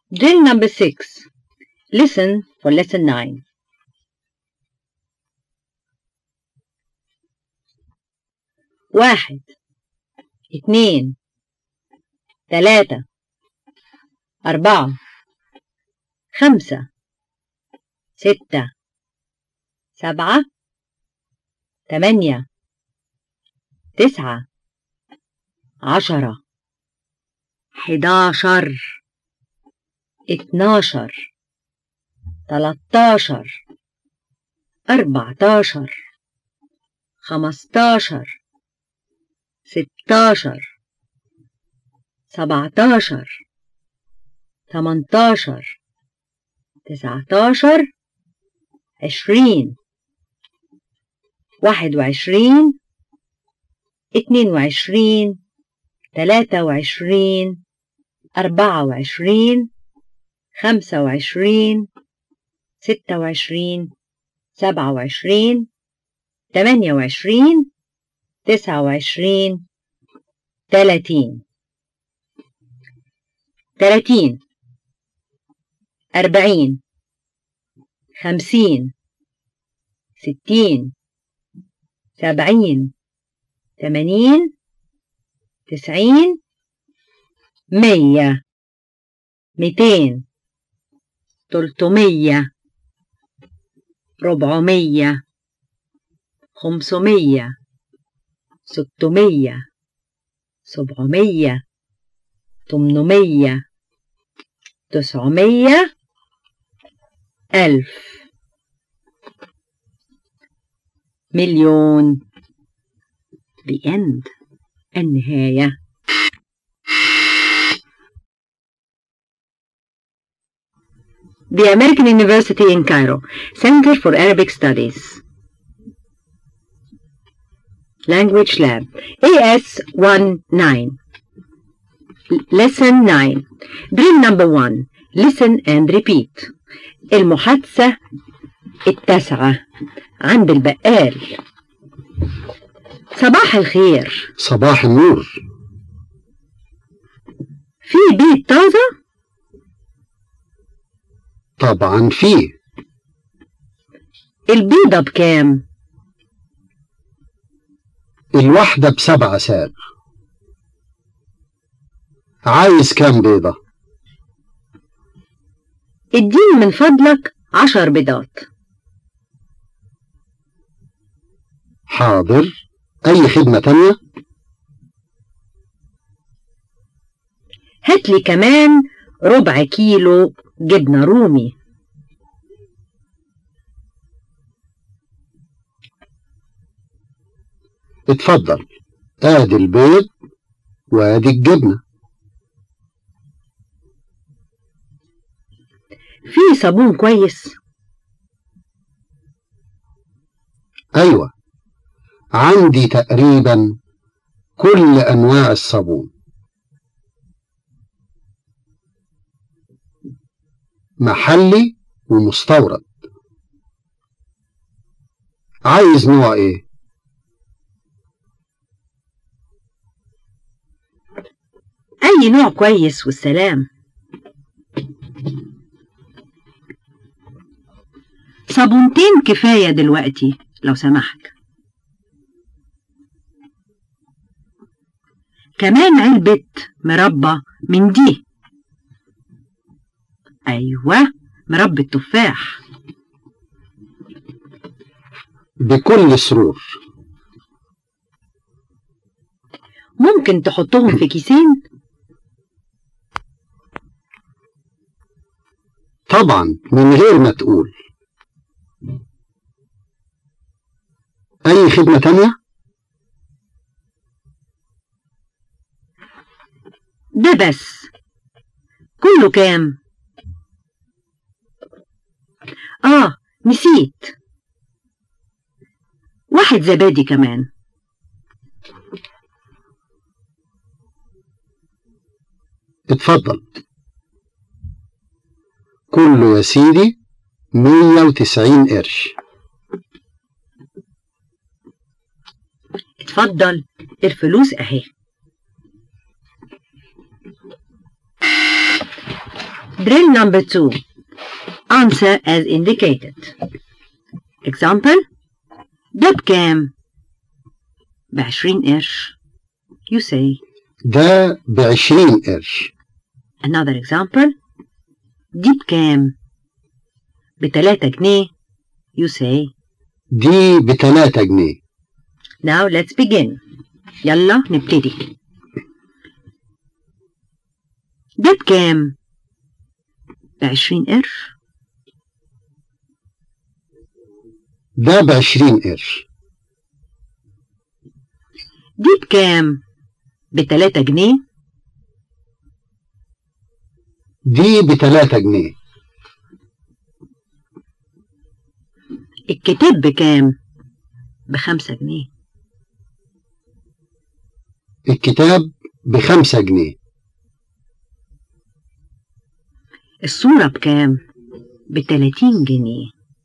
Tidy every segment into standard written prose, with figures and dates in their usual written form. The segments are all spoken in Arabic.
Drill number 6. Listen for lesson 9. واحد، اتنين، تلاتة، أربعة، خمسة، ستة، سبعة، تمانية، تسعة، 10، 11، 12، 13، 14، 15، 16، 17، 18، 19، 20، 21، 22، 23، 24، 25، 26، 27، 28، 29، 30. 30، 40، 50، 60، 70، 80، 90، 100، 200، 300، 400، 500، 600، 700، 800، 900، 1000، مليون. The end. النهاية. The American University in Cairo, Center for Arabic Studies. Language Lab, AS19. Lesson 9. Drill number 1. Listen and repeat. المحادثة 9 عند البقال. صباح الخير. صباح النور. في بيض طازة؟ طبعا فيه. البيضة بكام؟ الواحدة ب7 ساغ. عايز كام بيضة؟ اديني من فضلك 10 بيضات. حاضر. أي خدمة تانية؟ هاتلي كمان ربع كيلو جبنة رومي. اتفضل. ادي البيض وادي الجبنة. في صابون كويس؟ أيوة، عندي تقريبا كل أنواع الصابون. محلي ومستورد. عايز نوع ايه؟ أي نوع كويس والسلام. صابونتين كفاية دلوقتي لو سمحت. كمان علبة مربى من دي. أيوة، مربى التفاح. بكل سرور. ممكن تحطهم في كيسين؟ طبعا، من غير ما تقول. أي خدمة تانية؟ ده بس. كله كام؟ نسيت. واحد زبادي كمان. اتفضل. كله يا سيدي 190 قرش. اتفضل، الفلوس اهي. Drill number 2. Answer as indicated. Example. ده بكام؟ ب20 قرش. You say. ده ب20 قرش. Another example. دي بكام؟ ب3 جنيه. You say. دي ب3 جنيه. Now let's begin. يلا نبتدي. ده بكام؟ ب20 قرش. ده ب20 قرش. دي بكام؟ ب3 جنيه. دي ب3 جنيه. الكتاب بكام؟ ب5 جنيه. الكتاب ب5 جنيه. الصورة بكام؟ ب30 جنيه.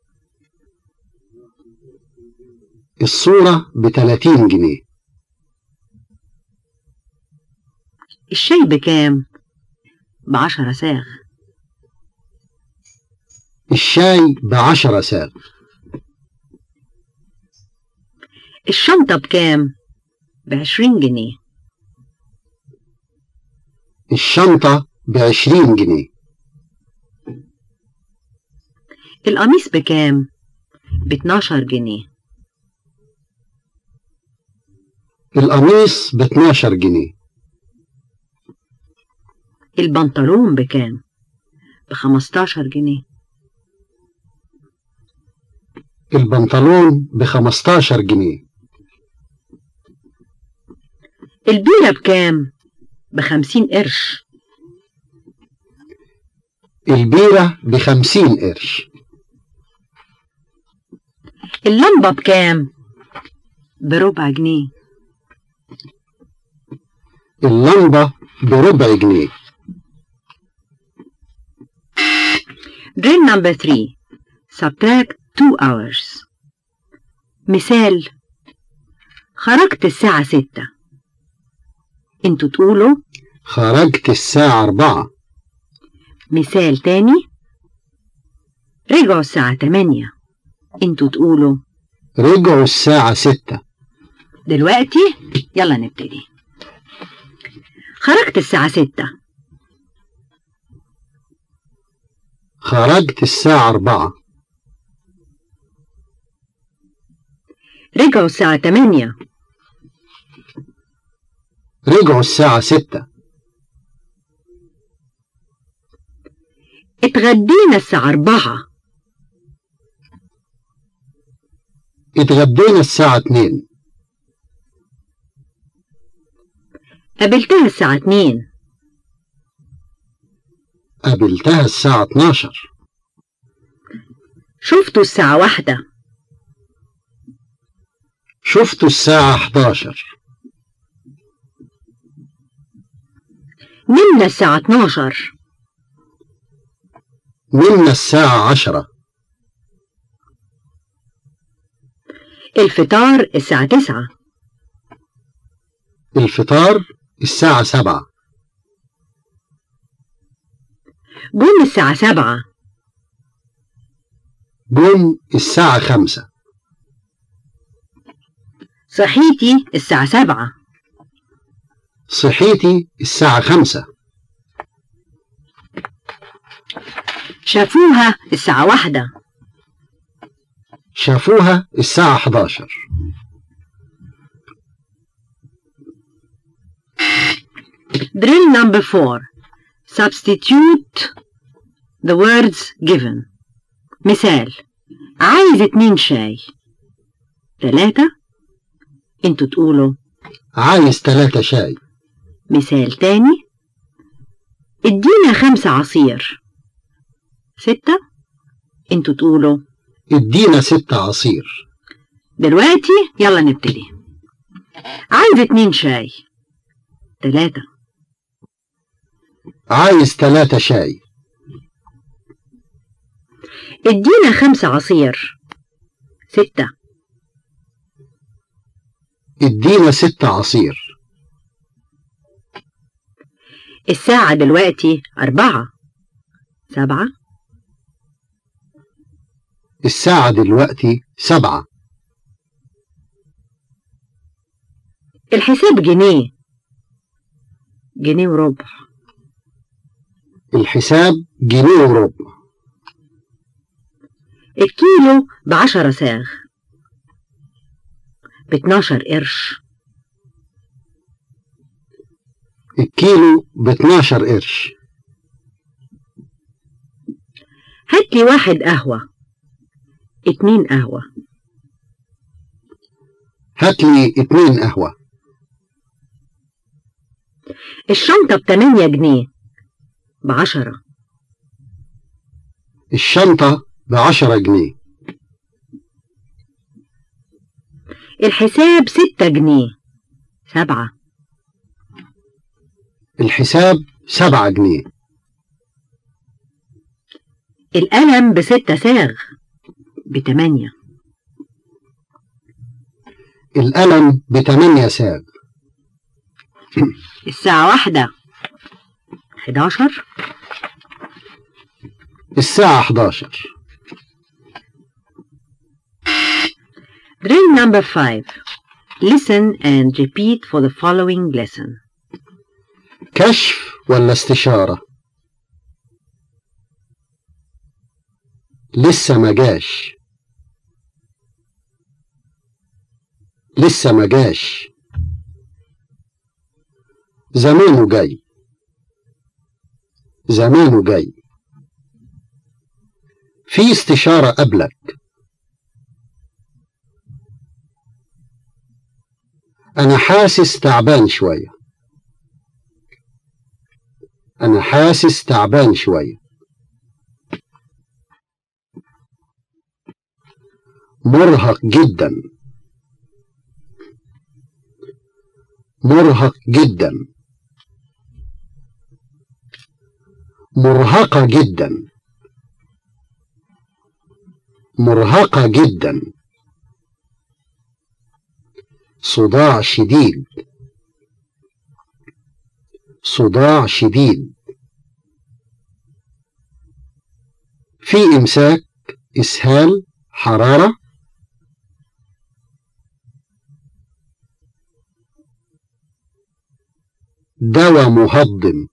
الصورة ب30 جنيه. الشاي بكام؟ ب10 ساغ. الشاي ب10 ساغ. الشنطة بكام؟ ب20 جنيه. الشنطة ب20 جنيه. القميص بكام؟ ب12 جنيه. القميص ب12 جنيه. البنطلون بكام؟ ب15 جنيه. البنطلون ب15 جنيه. البيرة بكام؟ ب50 قرش. البيرة ب50 قرش. اللمبة بكام؟ بربع جنيه. اللمبة بربع جنيه. Drill number 3. Subtract 2 hours. مثال. خرجت الساعة 6. انتوا تقولوا. خرجت الساعة 4. مثال تاني. رجعوا الساعة 8. انتوا تقولوا. رجعوا الساعة 6. دلوقتي يلا نبتدي. خرجت الساعة 6. خرجت الساعة 4. رجعوا الساعة 8. رجعوا الساعة 6. اتغدينا الساعة 4. اتغدينا الساعة 2. قابلتها الساعة 2. قابلتها الساعة 12. شفتوا الساعة 1. شفتوا الساعة 11. نمنا الساعة 12. نمنا الساعة 10. الفطار الساعة 9. الفطار الساعة 7. جم الساعة 7. جم الساعة 5. صحيتي الساعة 7. صحيتي الساعة 5. شافوها الساعة 1. شافوها الساعة 11. Drill number 4. Substitute the words given. مثال. عايز 2 شاي. 3. انتوا تقولوا. عايز 3 شاي. مثال تاني. ادينا 5 عصير. 6. انتوا تقولوا. ادينا 6 عصير. دلوقتي يلا نبتدي. عايز 2 شاي. 3. عايز 3 شاي. ادينا 5 عصير. 6. ادينا 6 عصير. الساعة دلوقتي 4. 7. الساعة دلوقتي 7. الحساب جنيه، جنيه وربع. الحساب جنيه وربع. الكيلو ب10 ساغ، ب12 قرش. الكيلو ب12 قرش. هاتلي 1 قهوة، 2 قهوة. هاتلي 2 قهوة. الشنطة ب8 جنيه، ب10. الشنطة ب10 جنيه. الحساب 6 جنيه، 7. الحساب 7 جنيه. القلم ب6 ساغ، ب8. القلم ب8 ساغ. الساعة 1، 11. الساعة 11. Drill number 5. Listen and repeat for the following lesson. كشف ولا استشارة؟ لسه ما جاش. لسه ما جاش. زمانه جاي. زمانه جاي. في استشارة قبلك. أنا حاسس تعبان شوية. أنا حاسس تعبان شوية. مرهق جدا. مرهق جدا. مرهقة جدا. مرهقة جدا. صداع شديد. صداع شديد. في إمساك، إسهال، حرارة. دواء مهضم.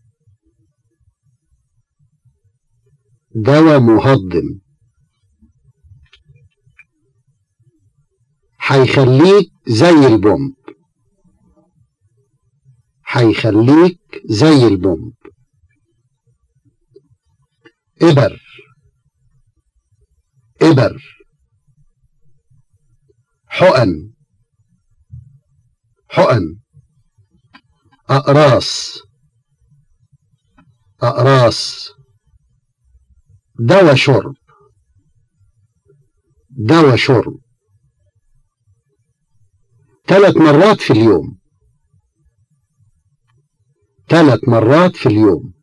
دواء مهضم. هيخليك زي البومب. هيخليك زي البومب. إبر. إبر. حقن. حقن. أقراص. أقراص. دواء شرب. دواء شرب. 3 مرات في اليوم. 3 مرات في اليوم.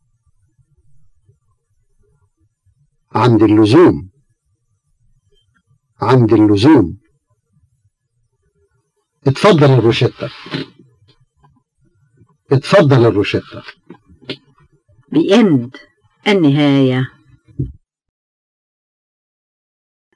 عند اللزوم. عند اللزوم. اتفضل الروشتة. اتفضل الروشتة. The end. النهاية.